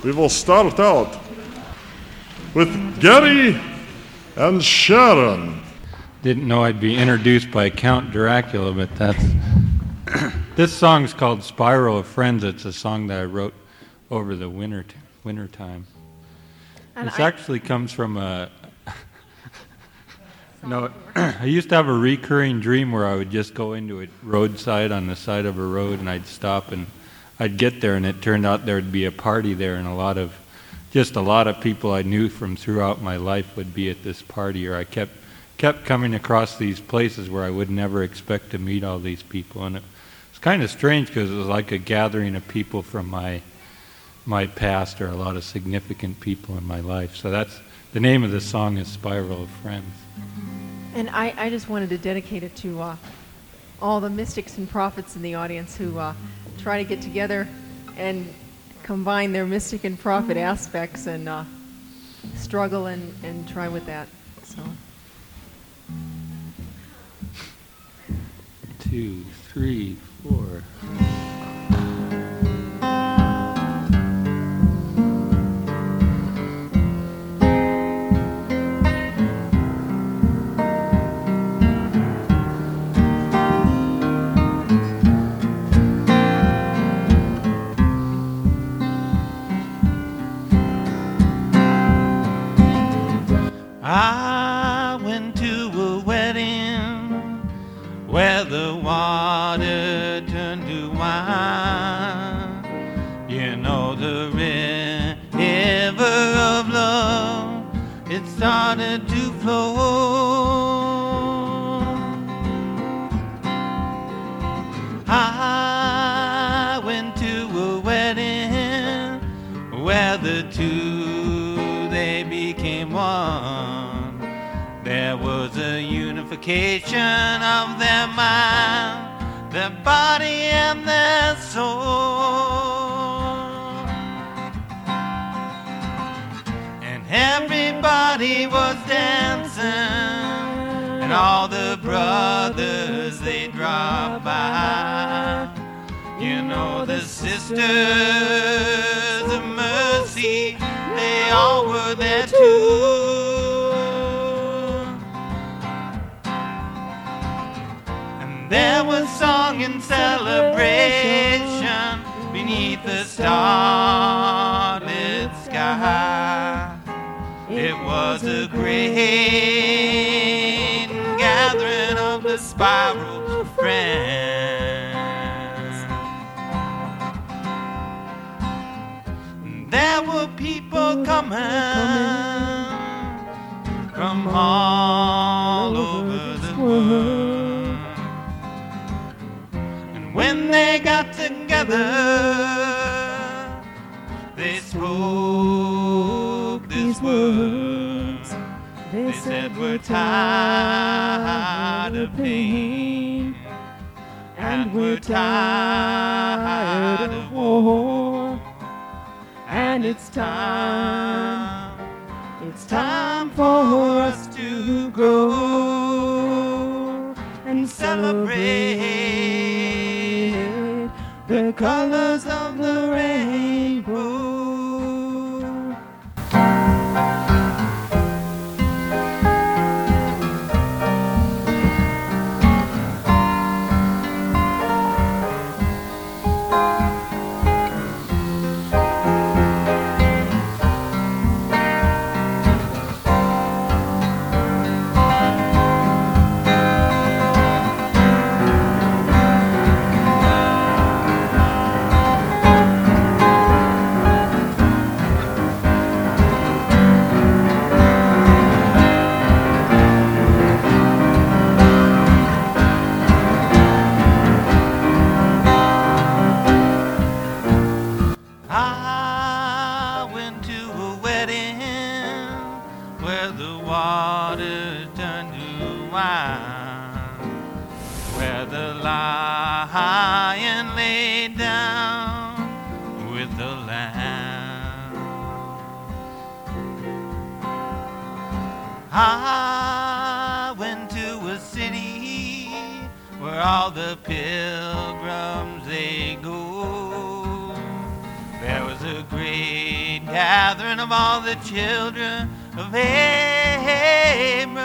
We will start out with Gary and Sharon. Didn't know I'd be introduced by Count Dracula, but that's... This song's called Spiral of Friends. It's a song that I wrote over the winter time. And this actually comes from a... No, I used to have a recurring dream where I would just go into a roadside on the side of a road, and I'd stop and I'd get there, and it turned out there'd be a party there, and a lot of people I knew from throughout my life would be at this party, or I kept coming across these places where I would never expect to meet all these people, and it was kind of strange because it was like a gathering of people from my past, or a lot of significant people in my life. So that's the name of the song is Spiral of Friends. And I just wanted to dedicate it to all the mystics and prophets in the audience who try to get together and combine their mystic and prophet aspects and struggle and try with that. So 2, 3, 4. I went to a wedding where the water turned to wine. You know, the river of love, it started to flow. I went to a wedding where the two, they became one. There was a unification of their mind, their body and their soul. And everybody was dancing, and all the brothers, they dropped by. You know, the sisters of mercy, they all were there too. There was song and celebration beneath the starlit sky. It was a great gathering of the spiral friends. There were people coming from all over the world. When they got together, they spoke these words. They said, we're tired of pain, and we're tired of war, and it's time for us to grow and celebrate the colors of the rainbow. I went to a city where all the pilgrims they go. There was a great gathering of all the children of Abraham.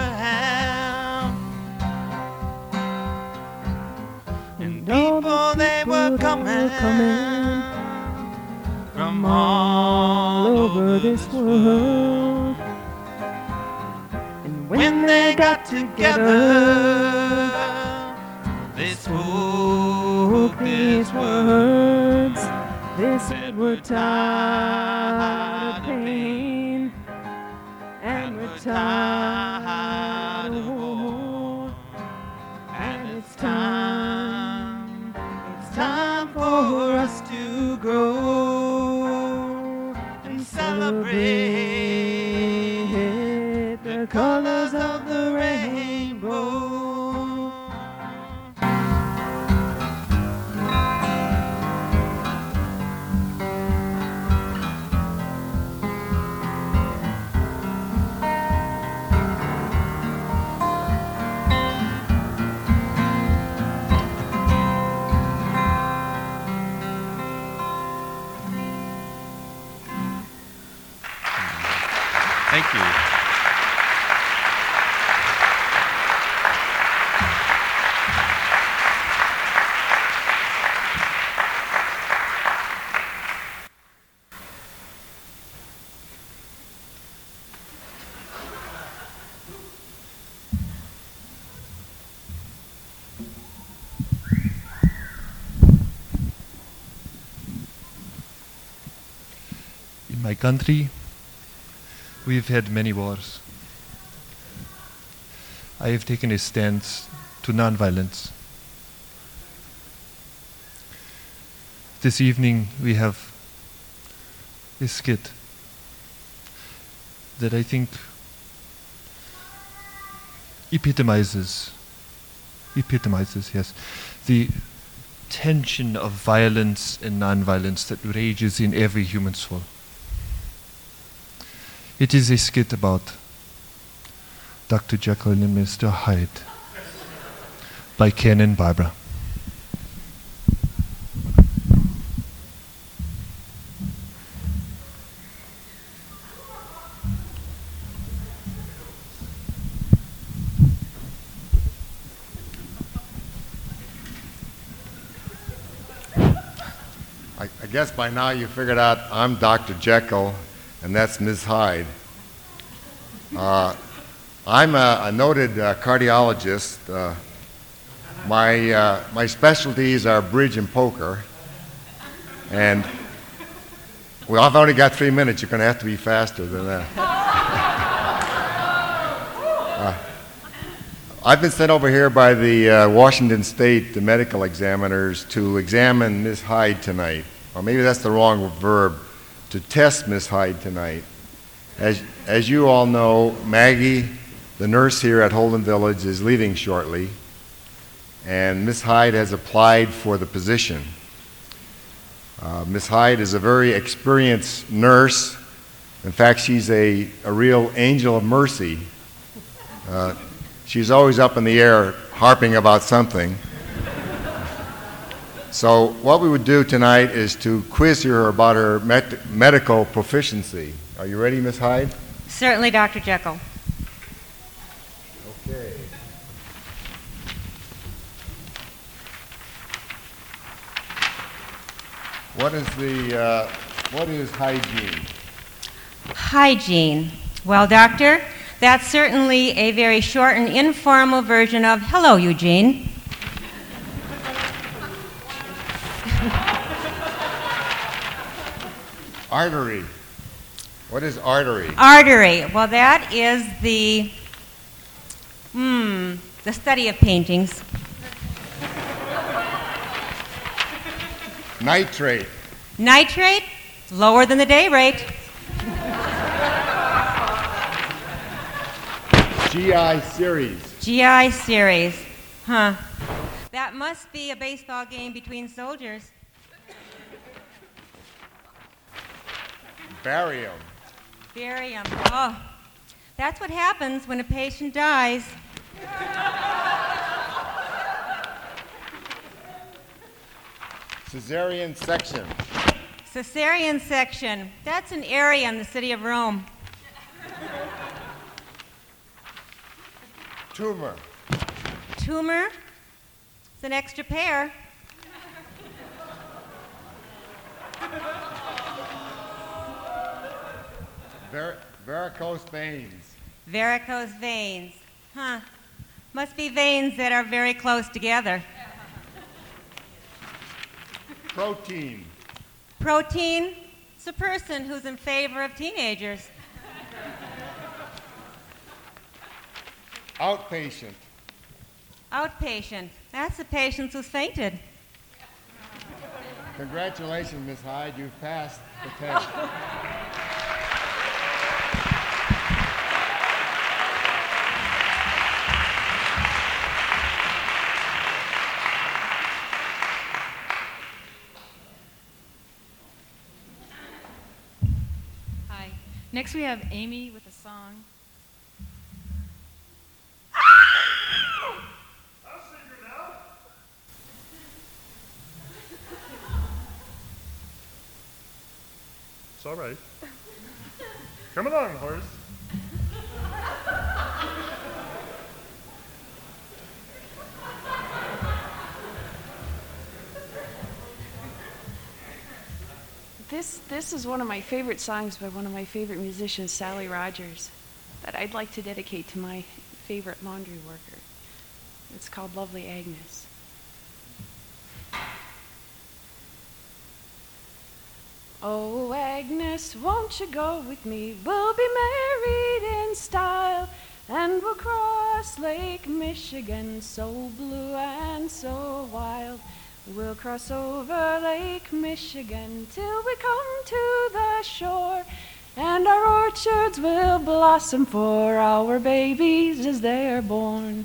And people, they were coming from all over this world. And when they got together, they spoke these words. They said we're tired of pain, and we're tired of war, And it's time for us to grow and celebrate the colors of the rainbow. Thank you. In my country, we've had many wars. I have taken a stance to nonviolence. This evening we have a skit that I think epitomizes, yes, the tension of violence and nonviolence that rages in every human soul. It is a skit about Dr. Jekyll and Mr. Hyde by Ken and Barbara. I guess by now you figured out I'm Dr. Jekyll and that's Ms. Hyde. I'm a noted cardiologist. My specialties are bridge and poker. And well, I've only got 3 minutes. You're going to have to be faster than that. I've been sent over here by the Washington State medical examiners to examine Ms. Hyde tonight. Or maybe that's the wrong verb, to test Ms. Hyde tonight. As you all know, Maggie, the nurse here at Holden Village, is leaving shortly, and Ms. Hyde has applied for the position. Ms. Hyde is a very experienced nurse. In fact, she's a real angel of mercy. She's always up in the air harping about something. So what we would do tonight is to quiz her about her medical proficiency. Are you ready, Ms. Hyde? Certainly, Dr. Jekyll. Okay. What is hygiene? Hygiene. Well, doctor, that's certainly a very short and informal version of hello, Eugene. Artery. What is artery? Artery. Well, that is the study of paintings. Nitrate. Nitrate, lower than the day rate. GI series. GI series. Huh. That must be a baseball game between soldiers. Barium. Barium. Oh, that's what happens when a patient dies. Cesarean section. Caesarean section. That's an area in the city of Rome. Tumor. Tumor. It's an extra pair. Varicose veins. Varicose veins. Huh. Must be veins that are very close together. Protein. Protein. It's a person who's in favor of teenagers. Outpatient. Outpatient. That's the patient who's fainted. Congratulations, Miss Hyde. You've passed the test. Hi. Next we have Amy with a song. It's all right. Come along, horse. This is one of my favorite songs by one of my favorite musicians, Sally Rogers, that I'd like to dedicate to my favorite laundry worker. It's called Lovely Agnes. Oh, Agnes, won't you go with me? We'll be married in style, and we'll cross Lake Michigan, so blue and so wild. We'll cross over Lake Michigan till we come to the shore, and our orchards will blossom for our babies as they're born.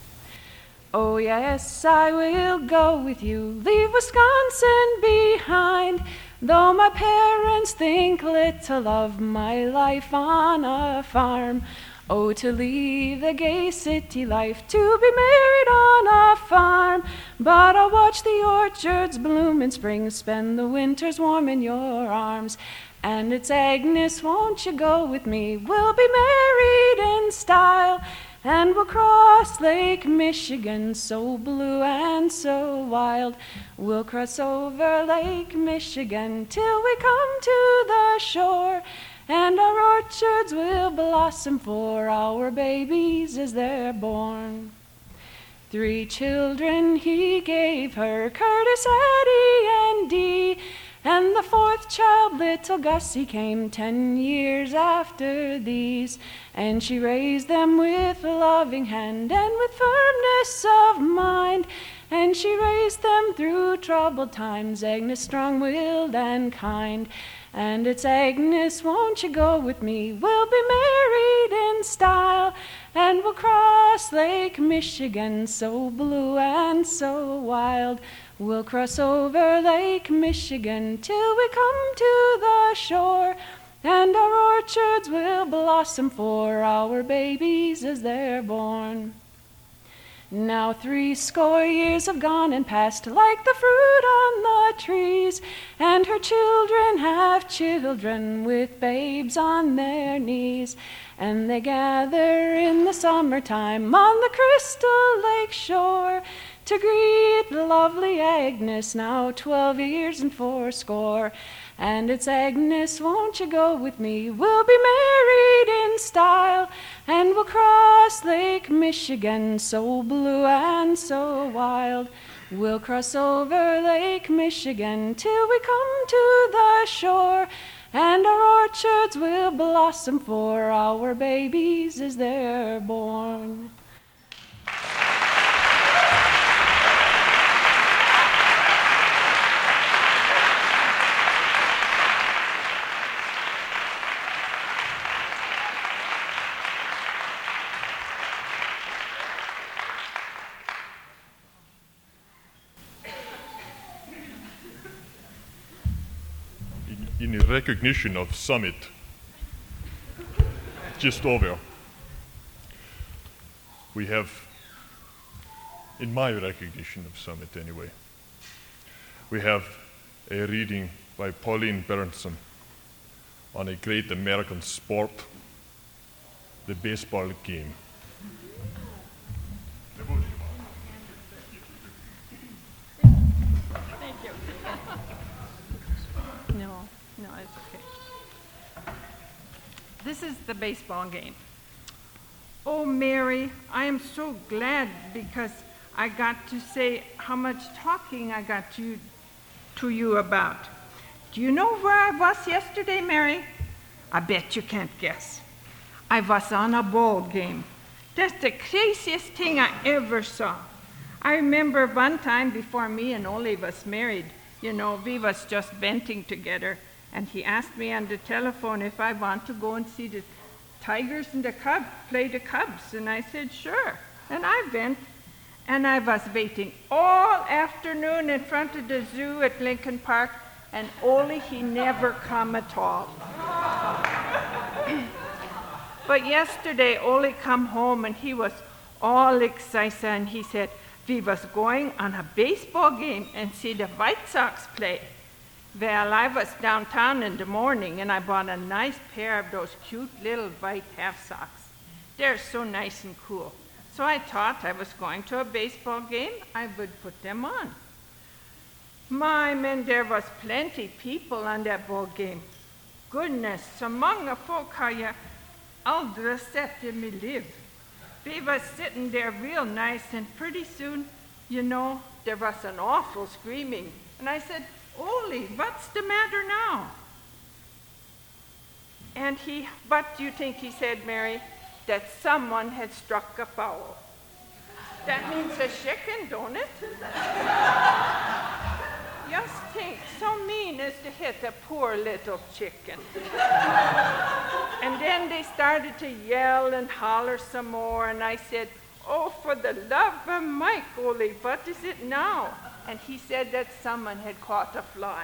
Oh, yes, I will go with you, leave Wisconsin behind, though my parents think little of my life on a farm. Oh, to leave the gay city life, to be married on a farm. But I'll watch the orchards bloom in spring, spend the winters warm in your arms. And it's Agnes, won't you go with me? We'll be married in style, and we'll cross Lake Michigan, so blue and so wild. We'll cross over Lake Michigan till we come to the shore, and our orchards will blossom for our babies as they're born. 3 children he gave her, Curtis, Addie, and Dee, and the 4th child, little Gussie, came 10 years after these. And she raised them with a loving hand and with firmness of mind. And she raised them through troubled times, Agnes strong-willed and kind. And it's Agnes, won't you go with me? We'll be married in style, and we'll cross Lake Michigan, so blue and so wild. We'll cross over Lake Michigan till we come to the shore, and our orchards will blossom for our babies as they're born. Now 70 years have gone and passed like the fruit on the trees, and her children have children with babes on their knees. And they gather in the summertime on the Crystal Lake shore to greet the lovely Agnes, now 12 years and 80. And it's Agnes, won't you go with me? We'll be married in style, and we'll cross Lake Michigan, so blue and so wild. We'll cross over Lake Michigan till we come to the shore, and our orchards will blossom for our babies as they're born. In recognition of Summit, just over, we have, in my recognition of Summit anyway, we have a reading by Pauline Berenson on a great American sport, the baseball game. Thank you. No, it's okay. This is the baseball game. Oh, Mary, I am so glad because I got to say how much talking I got to you about. Do you know where I was yesterday, Mary? I bet you can't guess. I was on a ball game. That's the craziest thing I ever saw. I remember one time before me and Ole was married, we was just venting together, and he asked me on the telephone if I want to go and see the Tigers and the Cubs play the Cubs, and I said sure. And I went, and I was waiting all afternoon in front of the zoo at Lincoln Park, and Ole, he never come at all. But yesterday, Ole come home, and he was all excited, and he said, we was going on a baseball game and see the White Sox play. Well, I was downtown in the morning, and I bought a nice pair of those cute little white half socks. They're so nice and cool. So I thought I was going to a baseball game, I would put them on. My man, there was plenty people on that ball game. Goodness, among the folk how you all dressed up in me live. We was sitting there real nice, and pretty soon, there was an awful screaming. And I said, Ole, what's the matter now? And what do you think he said, Mary? That someone had struck a foul. That means a chicken, don't it? Just think, so mean as to hit a poor little chicken. And then they started to yell and holler some more, and I said, oh, for the love of Mike, Ole, what is it now? And he said that someone had caught a fly.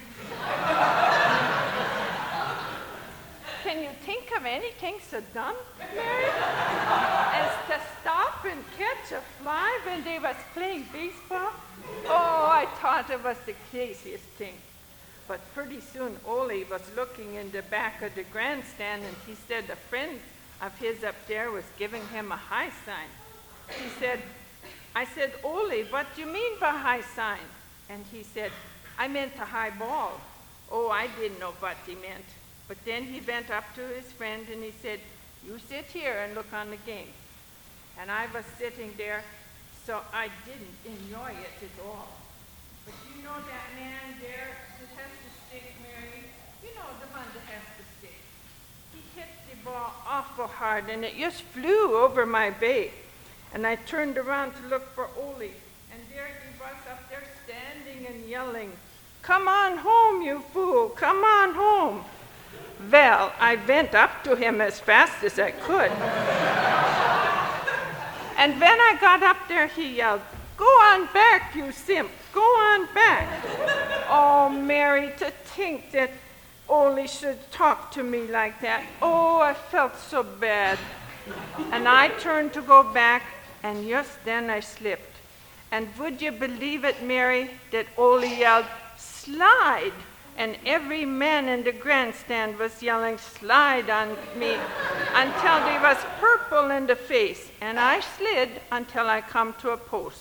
Can you think of anything so dumb, Mary, as to stop and catch a fly when they was playing baseball? Oh, I thought it was the craziest thing. But pretty soon, Ole was looking in the back of the grandstand, and he said a friend of his up there was giving him a high sign. I said, Ole, what do you mean by high sign? And he said, I meant a high ball. Oh, I didn't know what he meant. But then he went up to his friend and he said, you sit here and look on the game. And I was sitting there, so I didn't enjoy it at all. But you know that man there that has the stick, Mary? You know the one that has the stick. He hit the ball awful hard, and it just flew over my bay. And I turned around to look for Ole, and there he was up there standing and yelling, come on home, you fool, come on home. Well, I went up to him as fast as I could. And when I got up there, he yelled, go on back, you simp, go on back. Oh, Mary, to think that Ole should talk to me like that. Oh, I felt so bad. And I turned to go back, and just then I slipped. And would you believe it, Mary, that Ole yelled, slide? And every man in the grandstand was yelling, slide on me, until they was purple in the face. And I slid until I come to a post.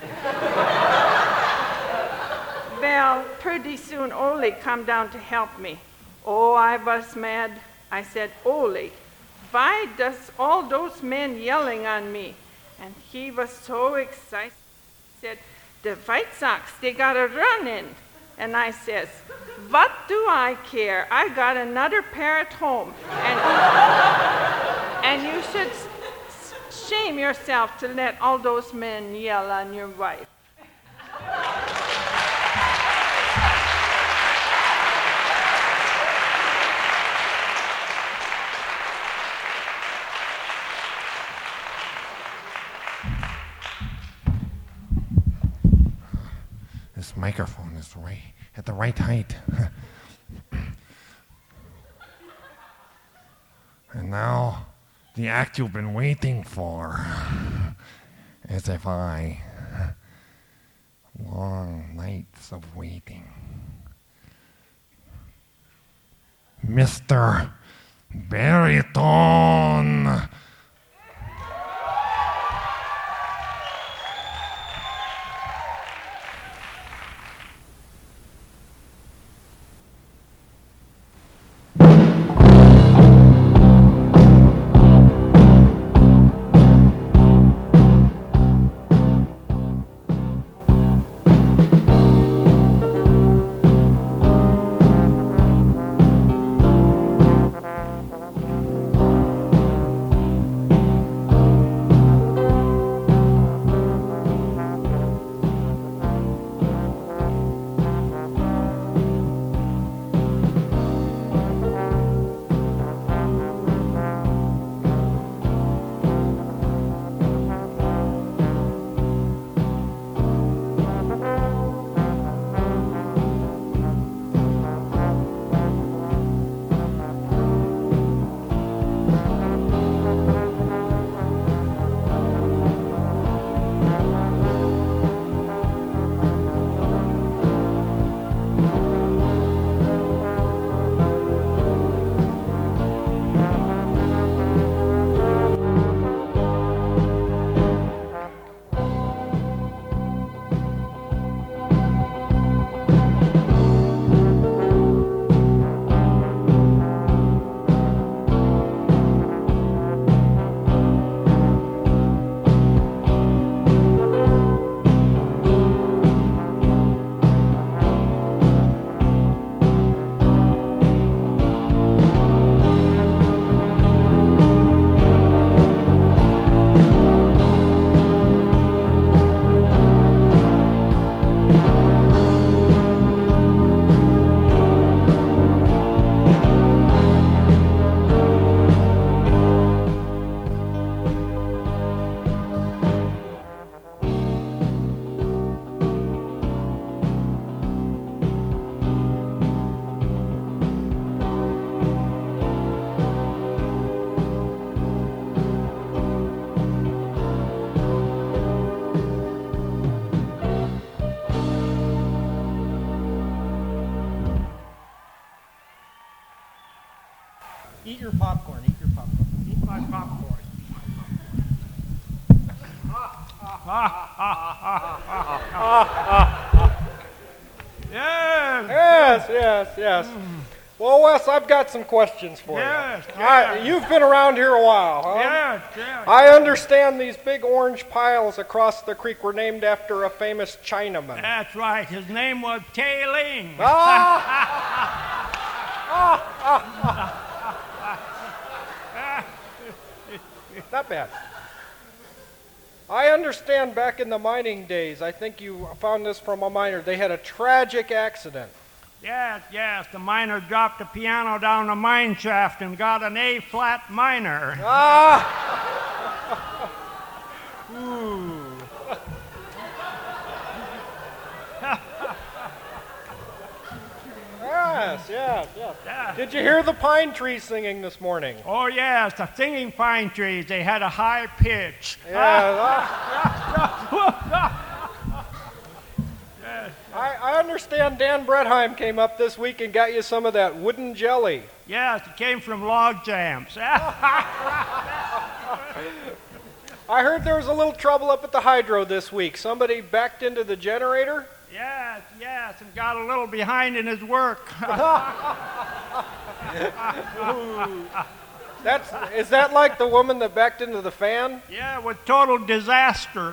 Well, pretty soon Ole come down to help me. Oh, I was mad. I said, Ole, why does all those men yelling on me? And he was so excited. He said, the White Sox, they got a run in. And I says, what do I care? I got another pair at home. And you should shame yourself to let all those men yell on your wife. This microphone is at the right height. And now, the act you've been waiting for. As if long nights of waiting. Mr. Baritone. Eat your popcorn, eat your popcorn. Eat my popcorn. Yes. Well, Wes, I've got some questions for you. You've been around here a while, huh? Yes. I understand these big orange piles across the creek were named after a famous Chinaman. That's right. His name was Tai Ling. Not bad. I understand back in the mining days, I think you found this from a miner, they had a tragic accident. Yes. The miner dropped the piano down the mine shaft and got an A-flat minor. Ooh. Yes. Yeah. Did you hear the pine trees singing this morning? Oh, yes, the singing pine trees. They had a high pitch. I understand Dan Bredheim came up this week and got you some of that wooden jelly. Yes, it came from log jams. I heard there was a little trouble up at the hydro this week. Somebody backed into the generator? Yes, and got a little behind in his work. Is that like the woman that backed into the fan? Yeah, with total disaster.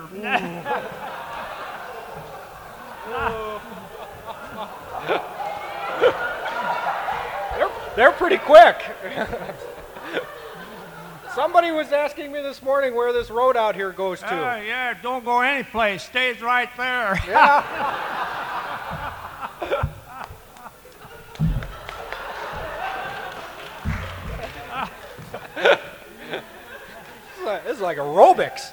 They're pretty quick. Somebody was asking me this morning where this road out here goes to. Yeah, don't go anyplace. Stays right there. This is like aerobics.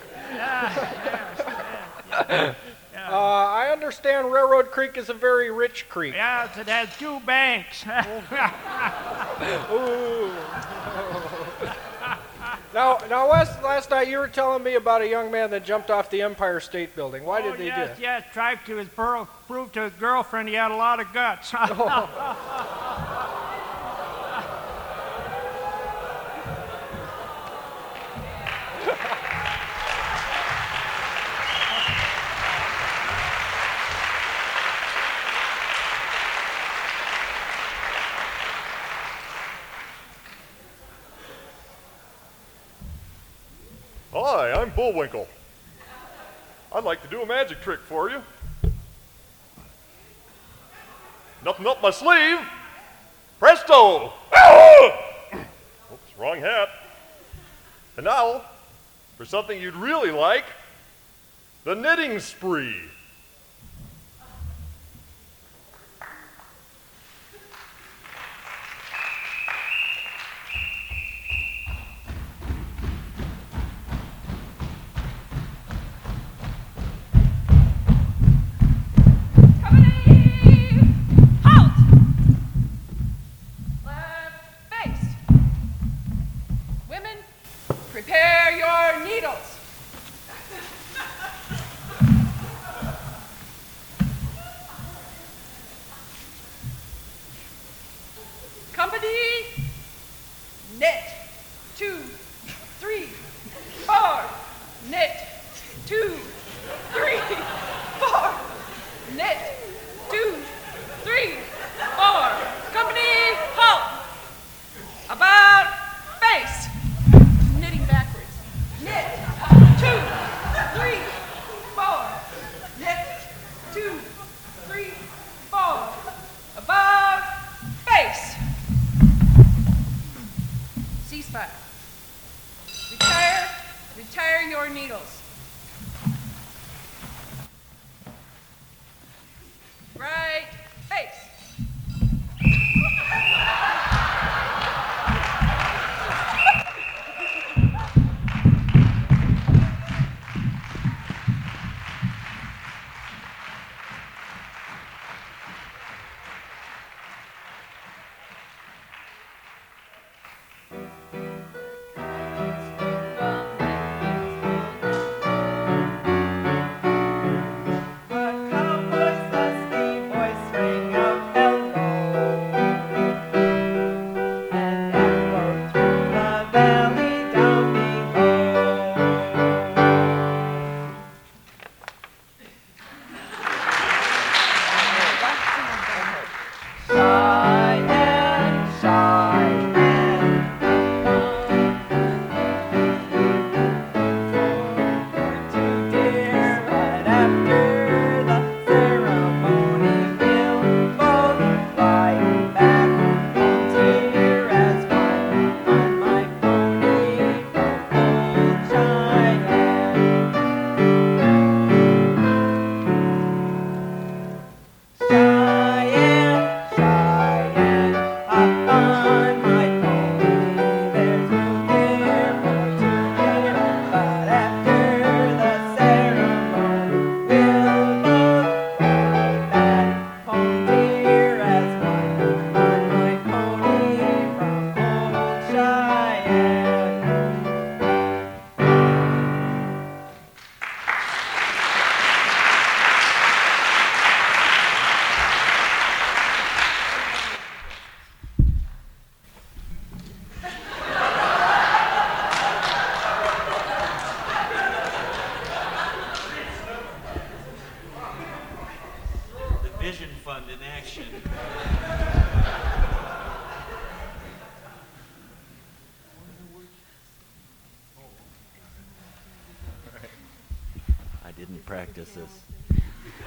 I understand Railroad Creek is a very rich creek. Yes, it has 2 banks. Ooh. Now, Wes, last night you were telling me about a young man that jumped off the Empire State Building. Why did they do it? Yes, tried to prove to his girlfriend he had a lot of guts. Hi, I'm Bullwinkle. I'd like to do a magic trick for you. Nothing up my sleeve. Presto! Oops, wrong hat. And now, for something you'd really like, the knitting spree. Prepare your needles. Company, knit, 2, 3, 4, knit, 2, 3, 4, knit, 2, 3, 4. Company, halt. About face. Knitting backwards. Knit, 2, 3, 4. Knit, 2, 3, 4. About face. Ceasefire. Retire your needles. Right face. Vision Fund in action. I didn't practice this.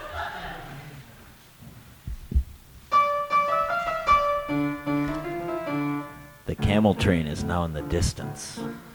The camel train is now in the distance.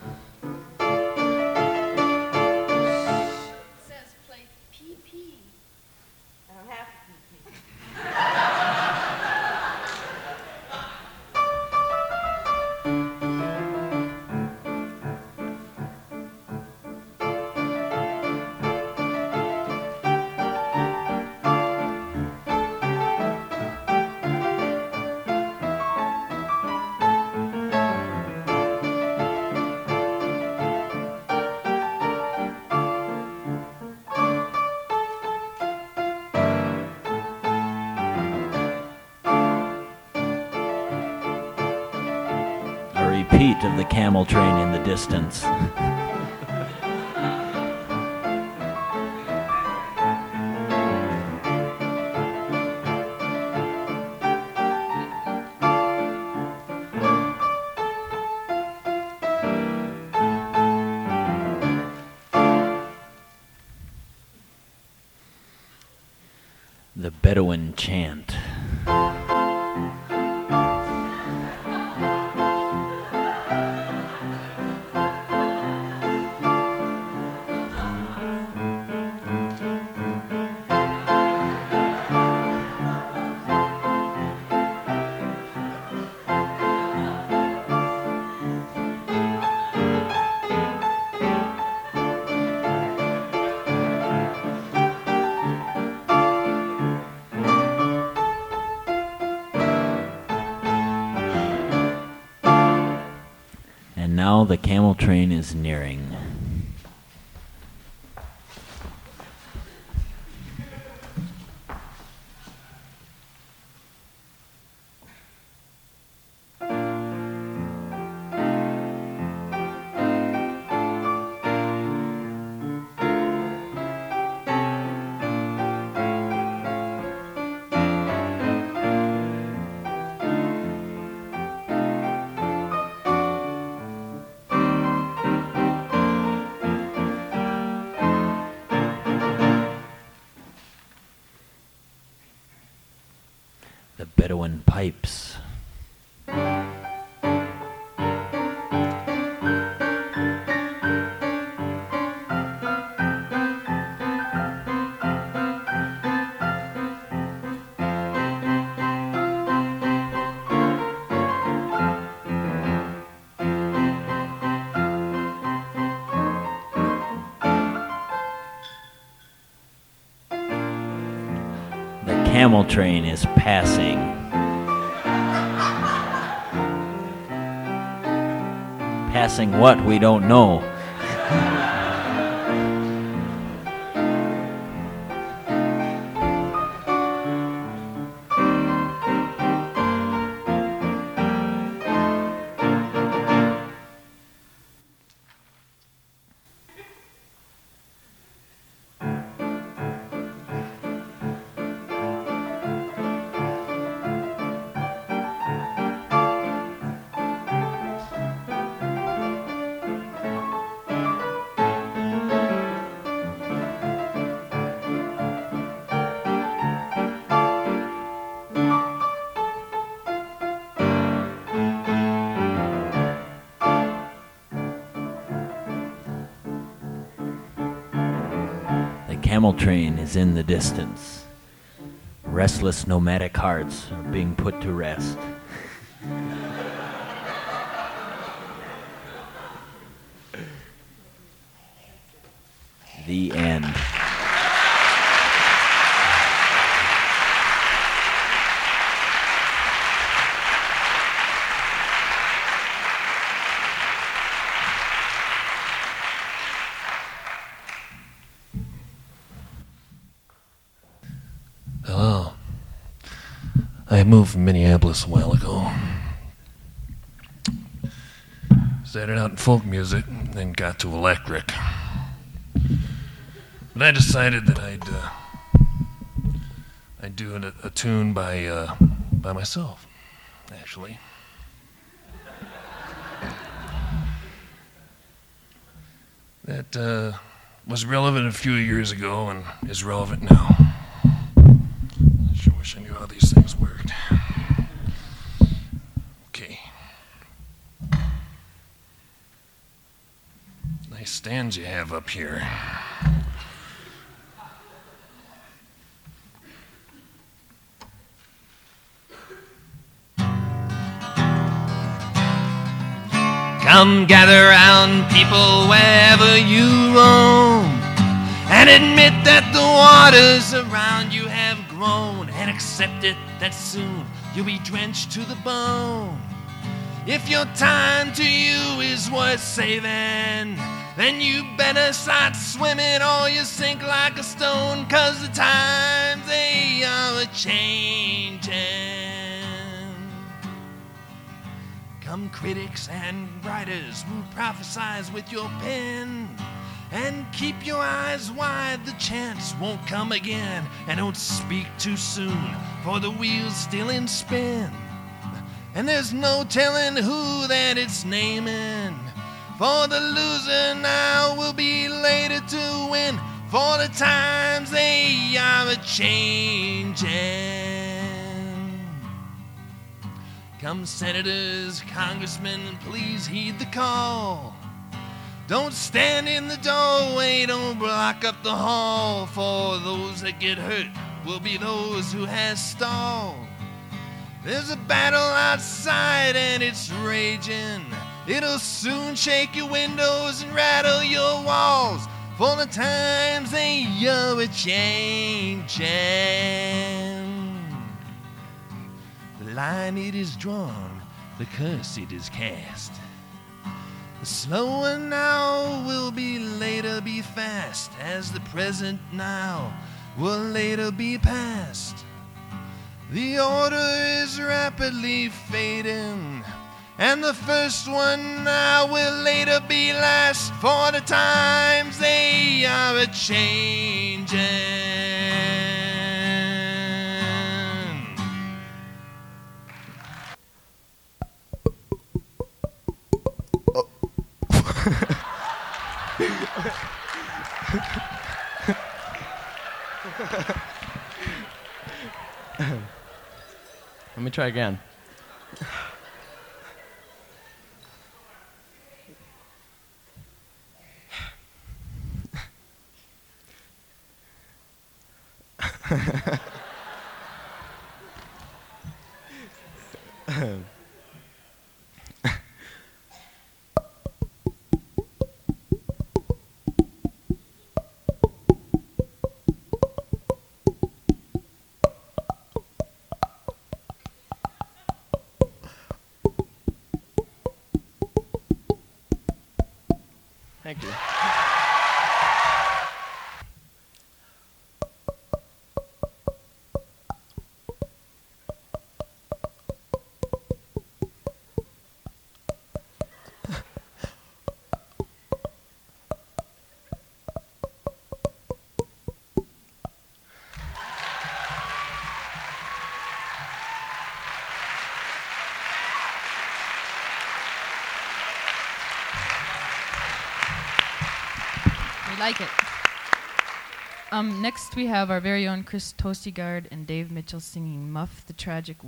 Repeat of the camel train in the distance. Bedouin chant. Now the camel train is nearing. The Bedouin pipes. Camel train is passing. Passing what? We don't know. Camel train is in the distance. Restless nomadic hearts are being put to rest. The end. Hello. I moved from Minneapolis a while ago. Started out in folk music, then got to electric. But I decided that I'd do a tune by myself, actually. That was relevant a few years ago and is relevant now. I sure wish I knew how these things worked. Okay. Nice stands you have up here. Come gather round, people, wherever you roam, and admit that the waters around you have grown, and accept it that soon you'll be drenched to the bone. If your time to you is worth saving, then you better start swimming or you sink like a stone, 'cause the times they are a-changing. Come critics and writers who prophesize with your pen, and keep your eyes wide, the chance won't come again. And don't speak too soon, for the wheel's still in spin, and there's no telling who that it's naming. For the loser now will be later to win. for the times they are a-changin'. Come senators, congressmen, please heed the call. Don't stand in the doorway, don't block up the hall, for those that get hurt will be those who has stalled. There's a battle outside and it's raging. It'll soon shake your windows and rattle your walls, for the times they are a-changin'. The line it is drawn, the curse it is cast. The slow one now will be later be fast, as the present now will later be past. The order is rapidly fading, and the first one now will later be last, for the times they are a-changin'. Let me try again. Thank you. We like it. Next we have our very own Chris Tostigard and Dave Mitchell singing Muff the Tragic.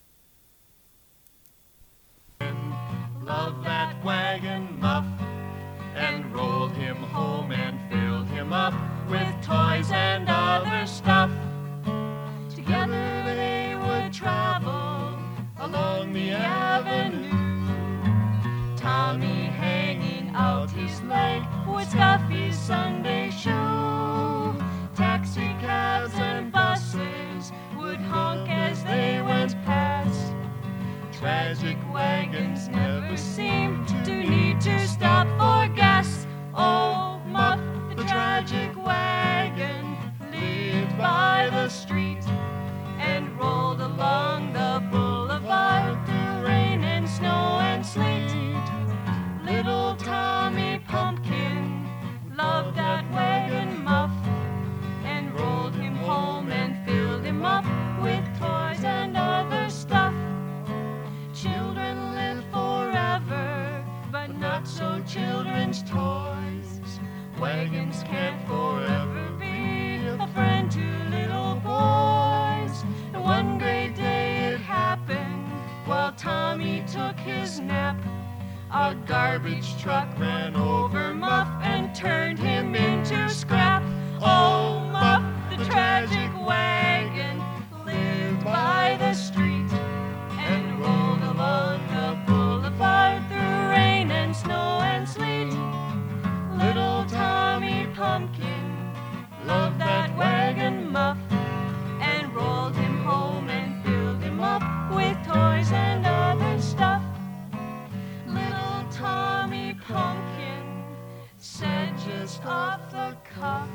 Love that wagon Muff, and rolled him home and filled him up with toys and other stuff. Together they would travel along the avenue, Tommy hanging out his leg would stuff his Sunday shoe. Taxi cabs and buses would honk as they went past. Tragic wagons never seemed to need to stop for gas. Oh, Muff, the tragic wagon, lived by the street and rolled along the boulevard through rain and snow and sleet. Little Tommy Pumpkin loved that wagon Muff, and rolled him home and filled him up with toys and other stuff. Children live forever, but not so children's toys. Wagons can't forever be a friend to little boys. And one great day it happened while Tommy took his nap. A garbage truck ran over Muff and turned him into scrap. Oh, Muff, the tragic wagon, lived by the street and rolled along the boulevard through rain and snow and sleet. Little Tommy Pumpkin loved that wagon Muff, and rolled him home and filled him up with toys and other stuff. Little Tommy Pumpkin said just off the cuff,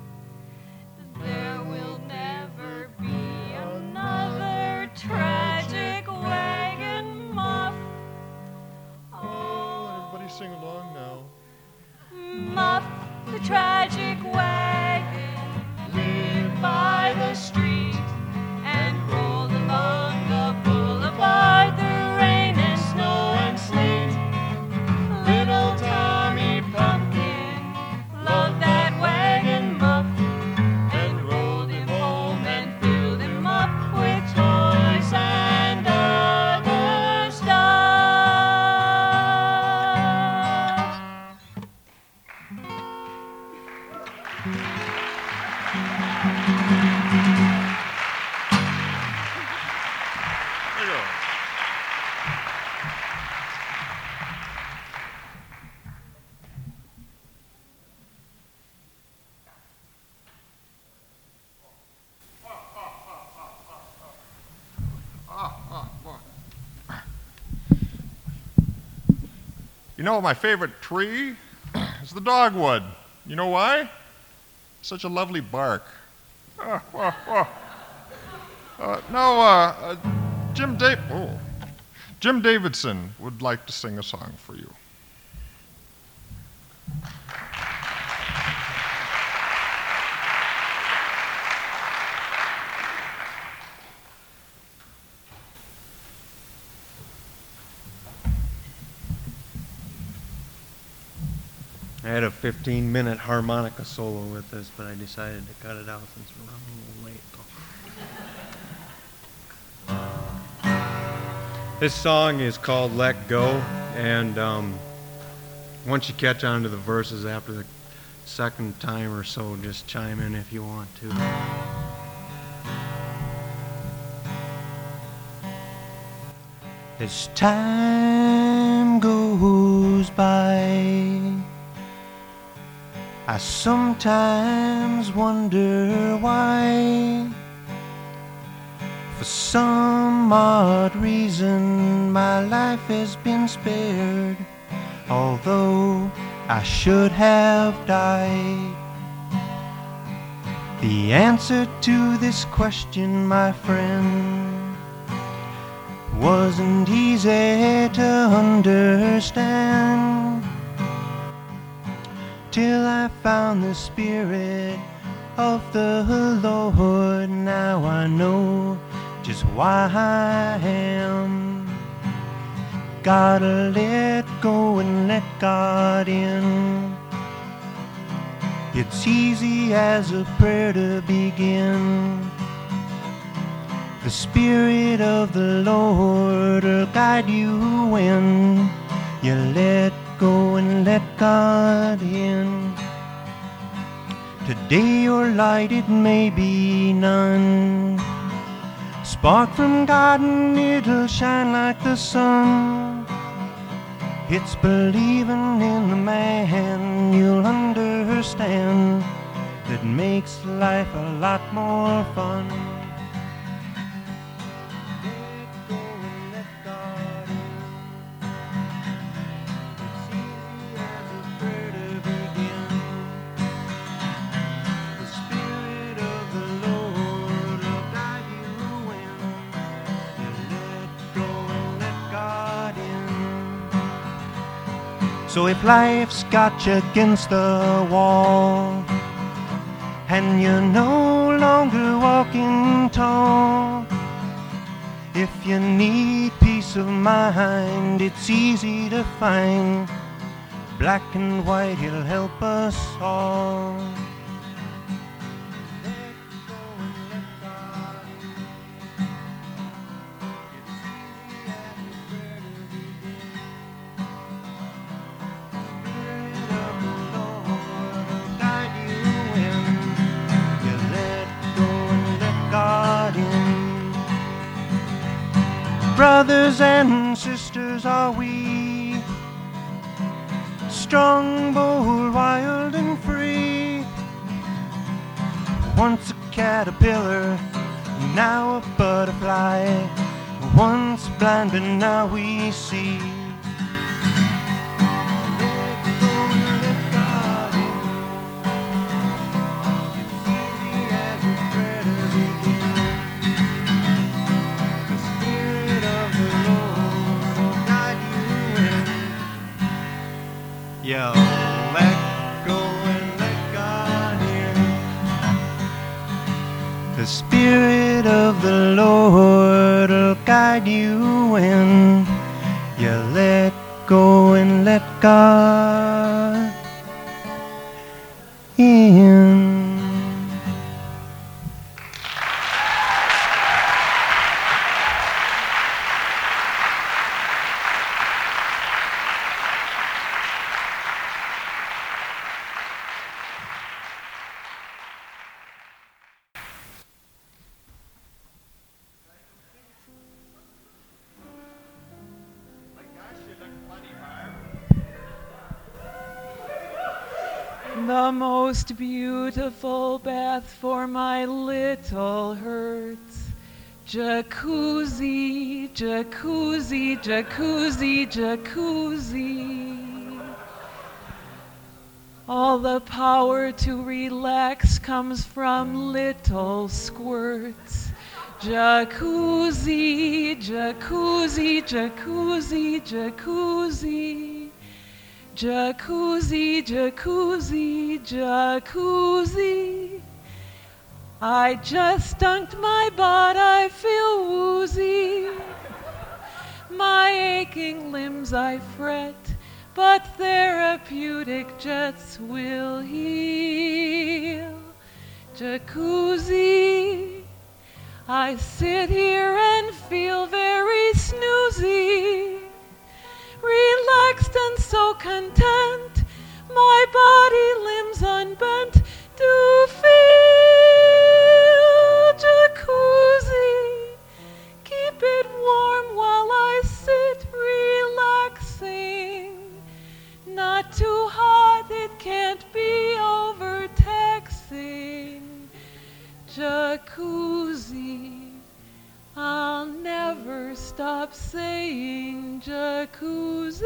there will never be another tragic wagon Muff. Oh, everybody sing along now. Muff, the tragic wagon, lived by the street and rolled along the boulevard through rain and snow and sleet. Little Tommy Pumpkin loved that wagon Muff, You know, my favorite tree is the dogwood. You know why? Such a lovely bark. Jim Davidson would like to sing a song for you. I had a 15-minute harmonica solo with this, but I decided to cut it out since we're running a little late. This song is called Let Go, and once you catch on to the verses after the second time or so, just chime in if you want to. As time goes by, I sometimes wonder why. For some odd reason my life has been spared, although I should have died. The answer to this question, my friend, wasn't easy to understand, till I found the Spirit of the Lord. Now I know just why I am. Gotta let go and let God in. It's easy as a prayer to begin. The Spirit of the Lord will guide you when you let go and let God in. Today your light, it may be none. Spark from God and it'll shine like the sun. It's believing in the man you'll understand that makes life a lot more fun. So if life's got you against the wall and you're no longer walking tall, if you need peace of mind, it's easy to find. Black and white, it'll help us all. Brothers and sisters are we, strong, bold, wild and free. Once a caterpillar, now a butterfly. Once blind, but now we see. Yeah, let go and let God in. The Spirit of the Lord will guide you when you let go and let God in. The most beautiful bath for my little hurts. Jacuzzi, jacuzzi, jacuzzi, jacuzzi. All the power to relax comes from little squirts. Jacuzzi, jacuzzi, jacuzzi, jacuzzi. Jacuzzi, jacuzzi, jacuzzi. I just dunked my butt, I feel woozy. My aching limbs I fret, but therapeutic jets will heal. Jacuzzi, I sit here and feel very snoozy, relaxed and so content, my body limbs unbent to feel. Jacuzzi, keep it warm while I sit relaxing. Not too hot, it can't be overtaxing. Jacuzzi, I'll never stop saying jacuzzi.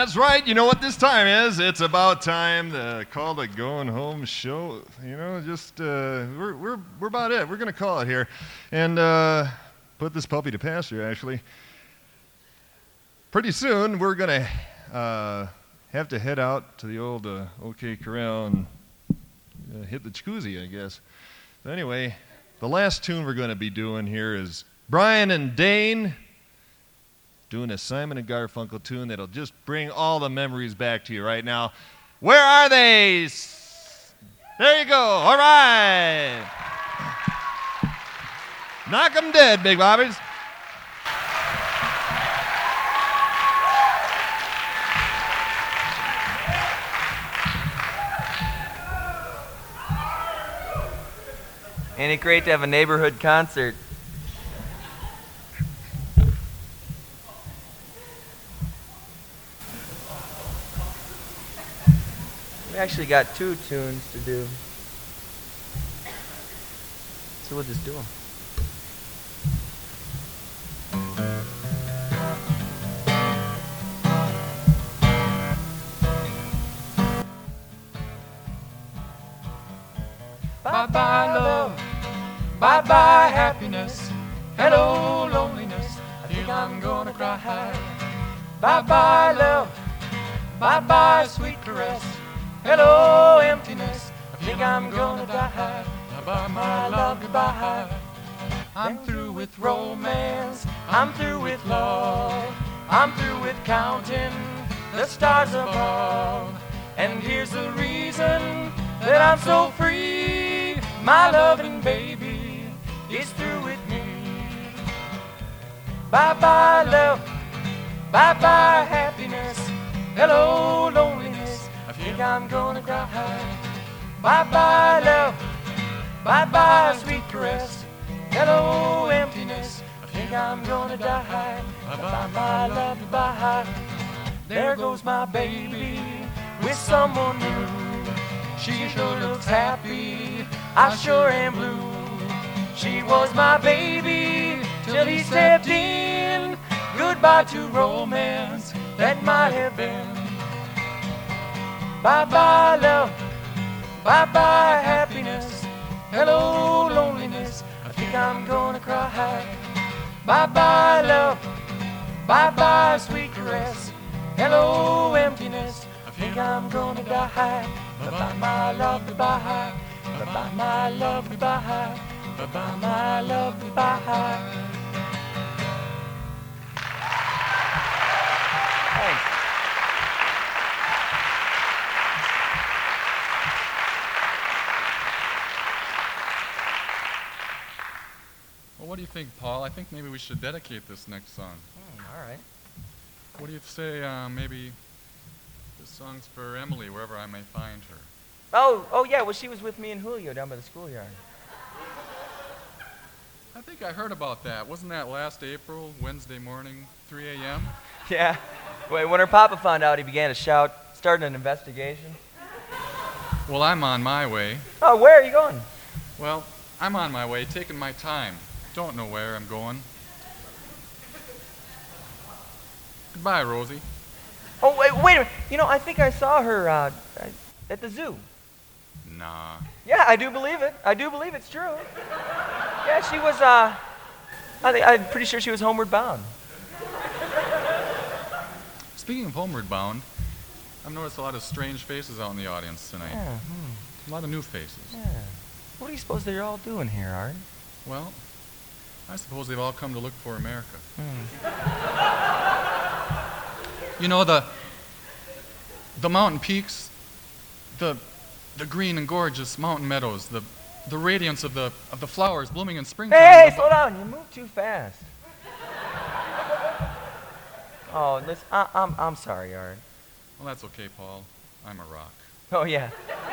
That's right. You know what this time is? It's about time to call the Going Home show. You know, just we're about it. We're gonna call it here, and put this puppy to pasture. Actually, pretty soon we're gonna have to head out to the old OK Corral and hit the jacuzzi, I guess. But anyway, the last tune we're gonna be doing here is Brian and Dane doing a Simon and Garfunkel tune that'll just bring all the memories back to you right now. Where are they? There you go. All right. Knock 'em dead, Big Bobbies. Ain't it great to have a neighborhood concert? We actually got 2 tunes to do, so we'll just do them. Bye-bye love, bye-bye happiness, hello loneliness, I think I'm gonna cry. Bye-bye love, bye-bye sweet caress, hello emptiness, I think I'm gonna die. Bye-bye my love, goodbye. I'm through with romance, I'm through with love, I'm through with counting the stars above. And here's the reason that I'm so free, my loving baby is through with me. Bye-bye love, bye-bye happiness, hello loneliness, I think I'm gonna cry. Bye-bye love, bye-bye sweet caress, hello emptiness, I think I'm gonna die. Bye-bye my love, goodbye. There goes my baby with someone new. She sure looks happy, I sure am blue. She was my baby till he stepped in. Goodbye to romance that might have been. Bye-bye love, bye-bye happiness, hello loneliness, I think I'm gonna cry. Bye-bye love, bye-bye sweet caress, hello emptiness, I think I'm gonna die. Bye-bye my love, goodbye. Bye-bye my love, goodbye. Bye-bye my love, goodbye. Thanks. Well, what do you think, Paul? I think maybe we should dedicate this next song. All right. What do you say, maybe this song's for Emily, wherever I may find her? Oh yeah, well she was with me and Julio down by the schoolyard. I think I heard about that. Wasn't that last April, Wednesday morning, 3 a.m.? Yeah. Wait, when her papa found out, he began to shout, starting an investigation. Well, I'm on my way. Oh, where are you going? Well, I'm on my way, taking my time. Don't know where I'm going. Goodbye, Rosie. Oh, wait a minute. You know, I think I saw her at the zoo. Nah. Yeah, I do believe it. I do believe it's true. Yeah, she was, I'm pretty sure she was homeward bound. Speaking of homeward bound, I've noticed a lot of strange faces out in the audience tonight. Yeah, A lot of new faces. Yeah. What do you suppose they're all doing here, Art? Well, I suppose they've all come to look for America. You know, the mountain peaks, the green and gorgeous mountain meadows, the radiance of the flowers blooming in springtime. Hey, slow down. You move too fast. Oh, listen, I'm sorry, Art. Well, that's okay, Paul. I'm a rock. Oh, yeah.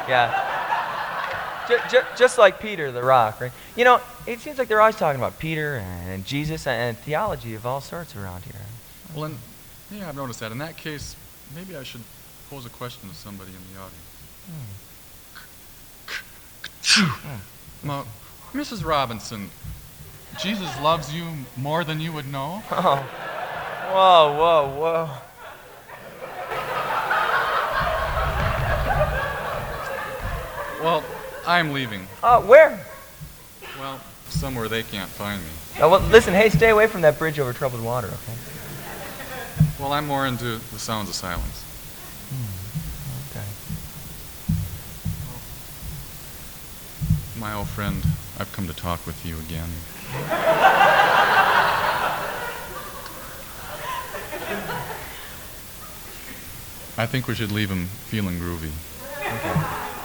Just like Peter the Rock, right? You know, it seems like they're always talking about Peter and Jesus and theology of all sorts around here. Well, yeah, I've noticed that. In that case, maybe I should pose a question to somebody in the audience. Now, Mrs. Robinson, Jesus loves you more than you would know? Oh. Whoa. Well, I'm leaving. Where? Well, somewhere they can't find me. Oh, well, listen, hey, stay away from that bridge over troubled water, okay? Well, I'm more into the sounds of silence. Okay. My old friend, I've come to talk with you again. I think we should leave him feeling groovy. Okay.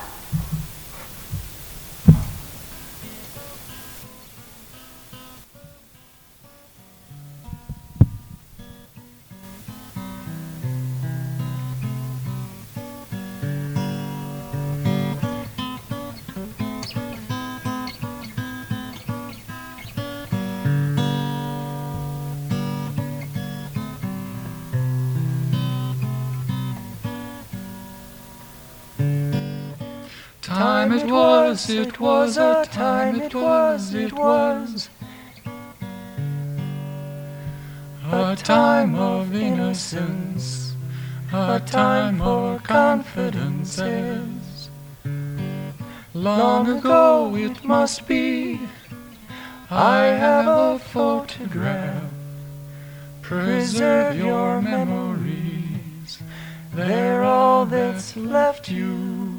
Time it was a time it was. A time of innocence, a time for confidences. Long ago it must be, I have a photograph. Preserve your memories, they're all that's left you.